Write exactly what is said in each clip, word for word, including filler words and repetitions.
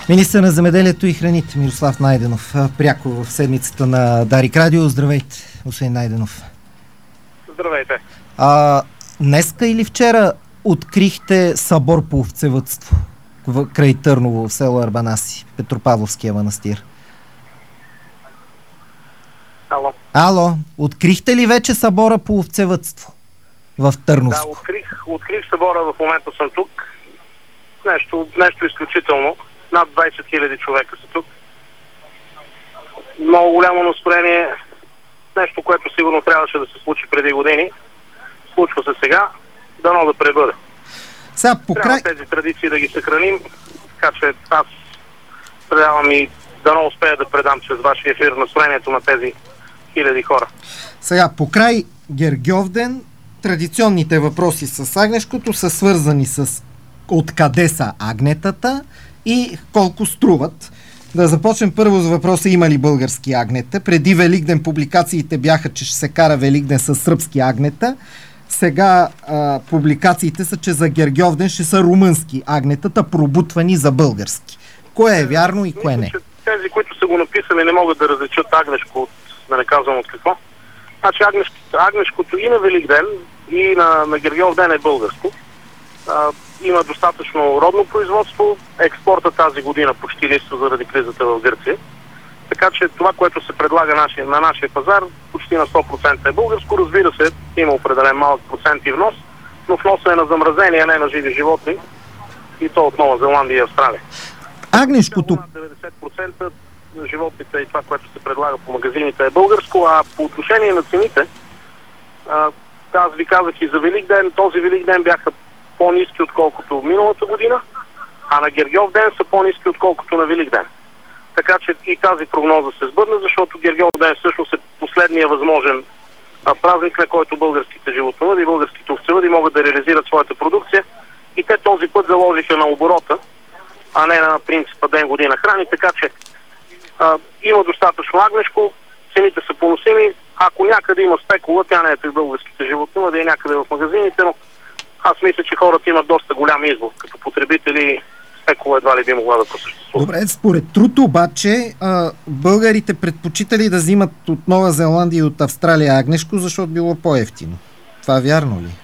Министър на земеделието и храните Мирослав Найденов, пряко в седмицата на Дарик Радио. Здравейте, господин Найденов. Здравейте. А, днеска или вчера открихте събор по овцевъдство в край Търново, в село Арбанаси, Петропавловския манастир? Ало. Ало, открихте ли вече събора по овцевъдство в Търновско? Да, открих, открих събора, в момента съм тук. Нещо, нещо изключително. Над двайсет хиляди човека са тук. Много голямо настроение. Нещо, което сигурно трябваше да се случи преди години. Случва се сега. Дано да пребъде. Сега, по край... Трябва тези традиции да ги съхраним. Така че аз предавам и дано успея да предам чрез вашия ефир настроението на тези хиляди хора. Сега, по край Гергьовден, традиционните въпроси с агнешкото са свързани с откъде са агнетата и колко струват. Да започнем първо с въпроса: има ли български агнета? Преди Великден публикациите бяха, че ще се кара Великден с сръбски агнета. Сега а, публикациите са, че за Гергьовден ще са румънски агнетата, пробутвани за български. Кое е вярно и кое не? Тези, които са го написали, не могат да различат агнешко от, да не казвам от какво. Значи агнешкото, агнешкото и на Великден, и на, на Гергьовден е българско. А, има достатъчно родно производство. Експорта тази година почти листва заради кризата в Гърция. Така че това, което се предлага наши, на нашия пазар, почти на сто процента е българско. Разбира се, има определен малък процент и внос, но вносът е на замразени, а не на живи животни. И то от Нова Зеландия и Австралия. Агнешкото... деветдесет процента на животните и това, което се предлага по магазините, е българско, а по отношение на цените, а, аз ви казах и за Великден, този Великден бяха по-ниски отколкото миналата година, а на Гергьовден са по-ниски отколкото на Великден. Така че и тази прогноза се сбъдна, защото Гергьовден всъщност е последния възможен а, празник, на който българските животновъди и българските овцевъди могат да реализират своята продукция, и те този път заложиха на оборота, а не на принципа ден година храни, така че а, има достатъчно агнешко, цените са поносими. Ако някъде има спекула, тя не е при българските животновъди, е някъде в магазините, но аз мисля, че хората имат доста голям избор. Като потребители спекула едва ли би могла да просъществува. Добре, според Труто обаче, а, българите предпочитали да взимат от Нова Зеландия и от Австралия агнешко, защото било по-евтино. Това вярно ли?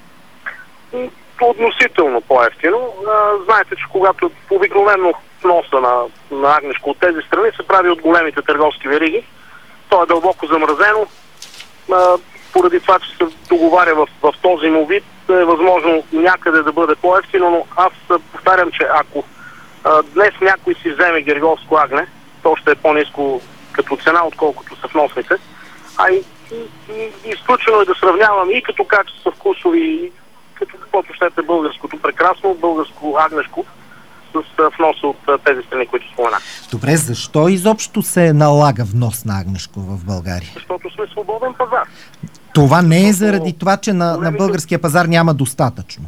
Относително по-евтино. А, знаете, че когато обикновено вноса на, на агнешко от тези страни се прави от големите търговски вериги, то е дълбоко замразено. А, поради това, че се договаря в, в този му вид, е възможно някъде да бъде по-евтино, но аз повтарям, че ако а, днес някой си вземе герговско агне, то ще е по-ниско като цена, отколкото са вносните. А и, и, и изключено е да сравнявам и като качество вкусови, и като каквото щете българското, прекрасно българско агнешко с вноса от тези страни, които споменах. Добре, защо изобщо се налага внос на агнешко в България? Защото сме свободен пазар. Това не е заради това, че на, на българския пазар няма достатъчно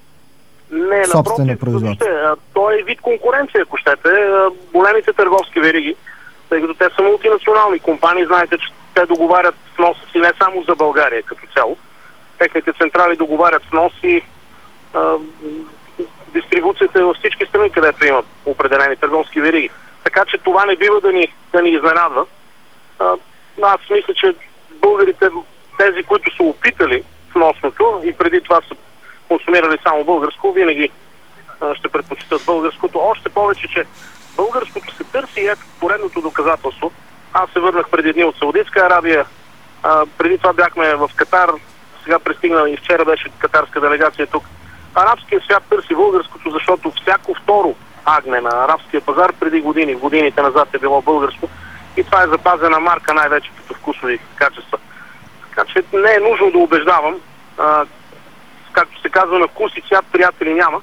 не, собствено напротив, производство. То е вид конкуренция, ако щете. Големите търговски вериги, тъй като те са мултинационални компании, знаете, че те договарят вноса си не само за България като цяло. Техните централи договарят внос и а, дистрибуцията във всички страни, където имат определени търговски вериги. Така че това не бива да ни, да ни изненадва. А, аз мисля, че българите, тези, които са опитали вносното и преди това са консумирали само българско, винаги а, ще предпочитат българското. Още повече, че българското се търси и ето поредното доказателство. Аз се върнах преди дни от Саудитска Арабия. А, преди това бяхме в Катар. Сега пристигна и вчера беше катарска делегация тук. Арабският свят търси българското, защото всяко второ агне на арабския пазар преди години, годините назад е било българско. И това е запазена марка най-вече като вкусови качества. Така че не е нужно да убеждавам. А, както се казва, на вкус и цвят приятели няма.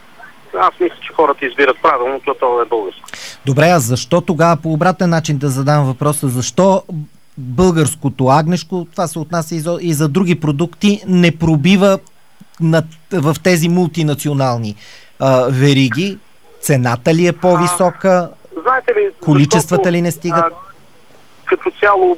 Аз мисля, че хората избират правилно, това е българско. Добре, а защо тогава по обратен начин да задам въпроса, защо българското агнешко, това се отнася и за, и за други продукти, не пробива на, в тези мултинационални а, вериги? Цената ли е по-висока? А, знаете ли, количествата защото, ли не стигат? А, като цяло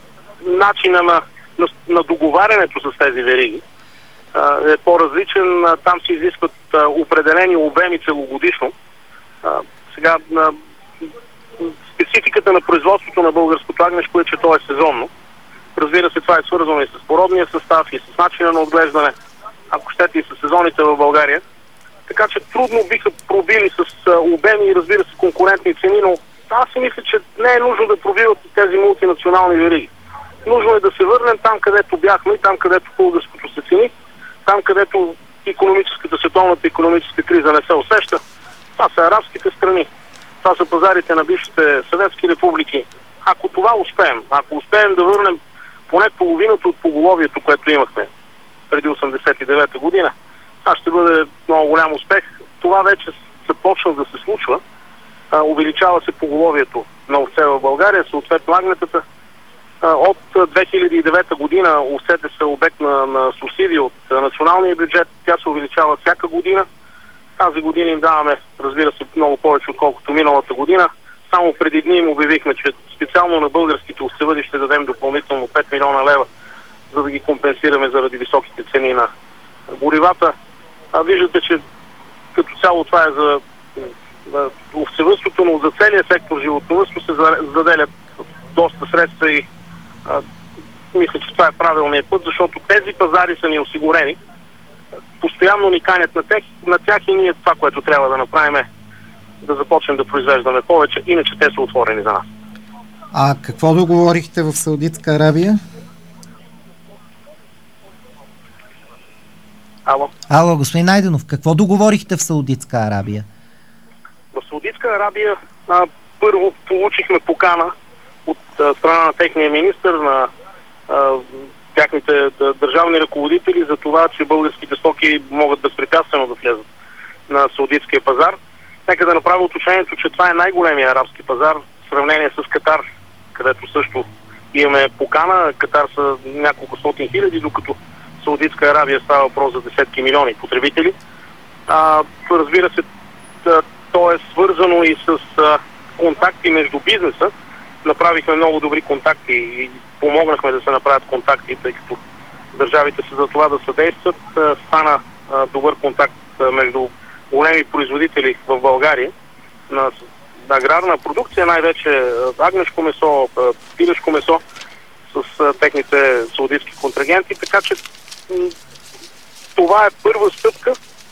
начина на, на, на договарянето с тези вериги а, е по-различен. Там се изискват а, определени обеми целогодишно. А, сега на спецификата на производството на българското агнешко е, че то е сезонно. Разбира се, това е свързано и с породния състав, и с начина на отглеждане, ако щете и с сезоните в България. Така че трудно биха пробили с обеми и, разбира се, конкурентни цени, но аз си мисля, че не е нужно да пробиват тези мултинационални вериги. Нужно е да се върнем там, където бяхме и там, където българското се цени, там, където икономическата, световната икономическа криза не се усеща. Това са арабските страни. Това са пазарите на бившите съветски републики. Ако това успеем, ако успеем да върнем поне половината от поголовието, което имахме преди осемдесет и девета година, това ще бъде много голям успех. Това вече започна да се случва. А, увеличава се поголовието на овце в България, съответно агнетата. А, от две хиляди и девета година овцете са обект на, на субсидии от а, националния бюджет. Тя се увеличава всяка година. Тази година им даваме, разбира се, много повече, отколкото миналата година. Само преди дни им обявихме, че специално на българските овцевъди ще дадем допълнително пет милиона лева, за да ги компенсираме заради високите цени на горивата. А виждате, че като цяло това е за, за овцевъдството, но за целия сектор животновъдство се заделят доста средства и а, мисля, че това е правилният път, защото тези пазари са ни осигурени. Постоянно ни канят на тях, на тях и ние това, което трябва да направим е да започнем да произвеждаме повече, иначе те са отворени за нас. А какво договорихте в Саудитска Арабия? Ало? Ало, господин Найденов, какво договорихте в Саудитска Арабия? В Саудитска Арабия а, първо получихме покана от а, страна на техния министър, на а, тяхните да, държавни ръководители за това, че българските стоки могат безпрепятствено да влезат на саудитския пазар. Нека да направя уточнението, че това е най-големия арабски пазар в сравнение с Катар, където също имаме покана. Катар са няколко стотин хиляди, докато Саудитска Арабия става въпрос за десетки милиони потребители. А, разбира се, то е свързано и с а, контакти между бизнеса. Направихме много добри контакти и помогнахме да се направят контакти, тъй като държавите са за това да съдействат. Стана а, добър контакт а, между големи производители в България на аграрна продукция, най-вече агнешко месо, пилешко месо с а, техните саудитски контрагенти, така че м- това е първа стъпка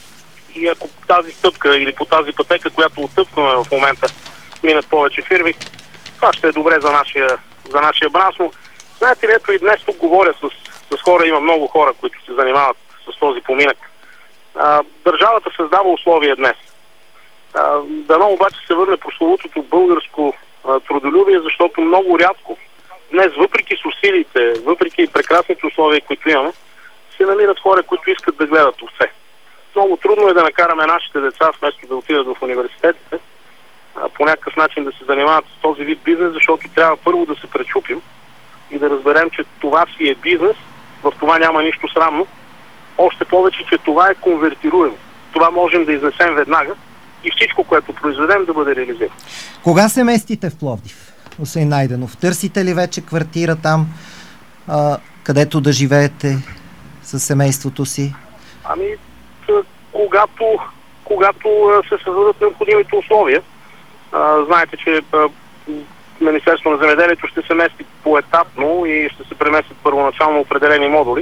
и ако тази стъпка или по тази пътека, която отстъпваме в момента, минат повече фирми, това ще е добре за нашия, за нашия бранш, но знаете ли, ето и днес тук говоря с, с хора, има много хора, които се занимават с този поминък. А, държавата създава условия днес. А, дано обаче се върне прословутото българско а, трудолюбие, защото много рядко днес, въпреки субсидиите, въпреки прекрасните условия, които имаме, се намират хора, които искат да гледат овце. Много трудно е да накараме нашите деца, вместо да отидат в университетите, а, по някакъв начин да се занимават с този вид бизнес, защото трябва първо да се пречупим и да разберем, че това си е бизнес, в това няма нищо срамно. Още повече, че това е конвертируемо. Това можем да изнесем веднага и всичко, което произведем, да бъде реализирано. Кога се местите в Пловдив, господин Найденов? Търсите ли вече квартира там, а, където да живеете със семейството си? Ами, когато, когато се създадат необходимите условия. А, знаете, че а, Министерството на земеделието ще се мести поетапно и ще се преместят първоначално определени модули.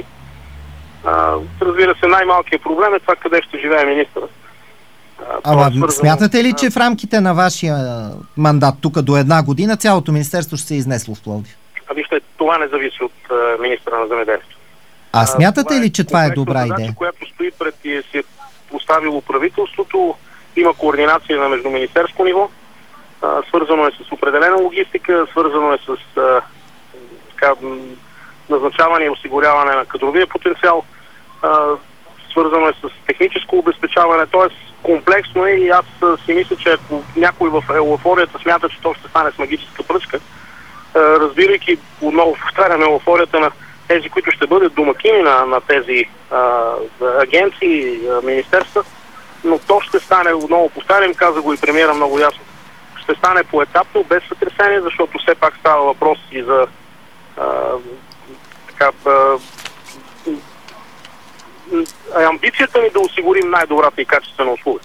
А, разбира се, най-малкият проблем е това къде ще живее министърът. Ама свързано... смятате ли, че в рамките на вашия мандат тук до една година цялото министерство ще се е изнесло в Пловдив? А вижте, това не зависи от а, министъра на земеделието. А смятате а, ли, че това е добра задача, идея? която стои пред и си е поставило правителството, има координация на междуминистерско ниво, а, свързано е с определена логистика, свързано е с а, така, назначаване и осигуряване на кадровия потенциал, а, свързано е с техническо обезпечаване, т.е. комплексно е и аз си мисля, че ако някой в еуфорията смята, че то ще стане с магическа пръчка, а, разбирайки, отново повтарям, еуфорията на тези, които ще бъдат домакини на, на тези а, агенции, а, министерства, но то ще стане, отново повтарям, каза го и премиера много ясно, ще стане поетапно, без сътресение, защото все пак става въпрос и за а, така, а, амбицията ни да осигурим най-добрата и качествена услуга.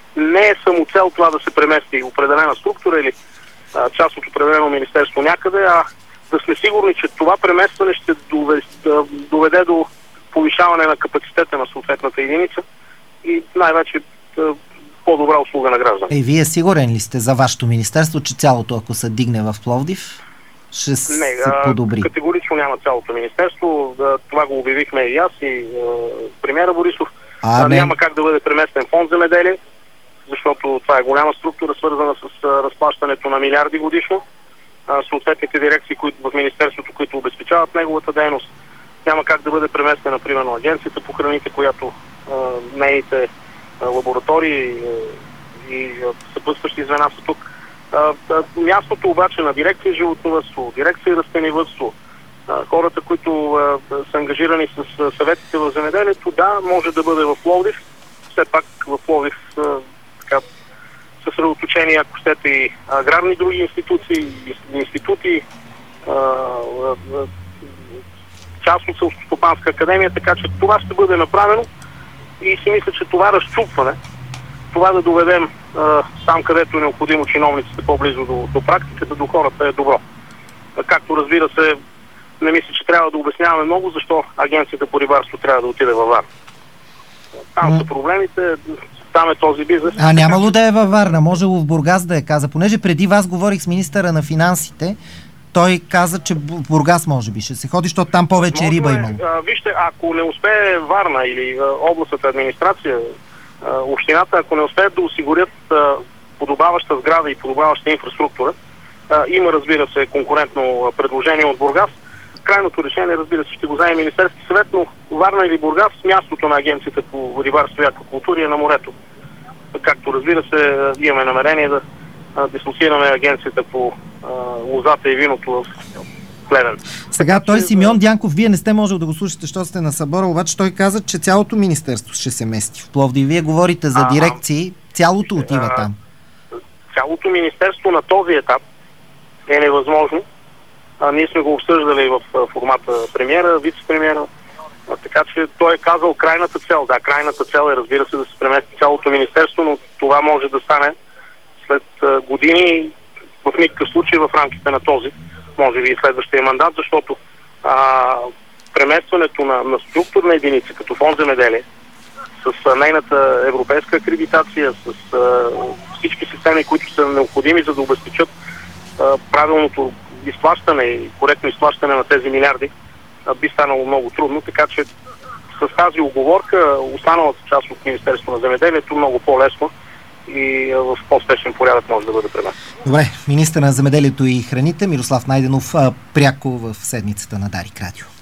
не е самоцел това да се премести определена структура или а, част от определено министерство някъде, а да сме сигурни, че това преместване ще доведе, да доведе до повишаване на капацитета на съответната единица и най-вече по-добра услуга на гражданите. И вие сигурен ли сте за вашето министерство, че цялото, ако се дигне в Пловдив, ще се Не, подобри? Категорично няма цялото министерство. Това го обявихме и аз, и премиера Борисов. А, не. Няма как да бъде преместен фонд земеделие, защото това е голяма структура, свързана с разплащането на милиарди годишно. Съответните дирекции които, в министерството, които обезпечават неговата дейност, няма как да бъде преместена, примерно, агенцията по храните, която а, нейните а, лаборатории а, и а, съпътстващи звена са тук. А, а, мястото обаче на дирекция животновъдство, дирекция растениевъдство, а, хората, които а, са ангажирани с а, съветите в земеделието, да, може да бъде в Пловдив. Все пак в Пловдив а, така, съсредоточени, ако щете, и аграрни други институции, институти, а, а, част от Селскостопанска академия, така че това ще бъде направено и си мисля, че това разчупване, това да доведем а, там, където е необходимо чиновниците по-близо до, до практиката, до хората е добро. А, както разбира се, не мисля, че трябва да обясняваме много, защо Агенцията по рибарство трябва да отиде във Варна. Там са проблемите, там е този бизнес. А нямало да е във Варна, можело в Бургас да е каза, понеже преди вас говорих с министъра на финансите. Той каза, че в Бургас може би ще се ходи, защото там повече Може риба е, имало. А, вижте, ако не успее Варна или а, областната администрация, а, общината, ако не успеят да осигурят а, подобаваща сграда и подобаваща инфраструктура, а, има, разбира се, конкурентно предложение от Бургас. Крайното решение, разбира се, ще го вземе Министерски съвет, но Варна или Бургас, мястото на Агенцията по рибарство и аквакултура е на морето. Както, разбира се, имаме намерение да дислоцираме Агенцията по а, лозата и виното в Плевен. Сега той Симеон Дянков, вие не сте можел да го слушате, защото сте на събора, обаче той каза, че цялото министерство ще се мести в Пловдив. Вие говорите за дирекции, цялото отива а, там. Цялото министерство на този етап е невъзможно. А, ние сме го обсъждали в формата премиера, вице-премиера, а, така че той е казал крайната цел. Да, крайната цел е, разбира се, да се премести цялото министерство, но това може да стане след а, години, в никакъв случай в рамките на този, може би и следващия мандат, защото а, преместването на, на структурна единица, като фонд земеделие, с а, нейната европейска акредитация, с а, всички системи, които са необходими, за да обезпечат а, правилното изплащане и коректно изплащане на тези милиарди, а, би станало много трудно, така че с тази уговорка останалата част от Министерството на земеделието много по-лесно и в по-спешен порядък може да бъде преместен. Добре, министър на земеделието и храните Мирослав Найденов пряко в седмицата на Дарик Радио.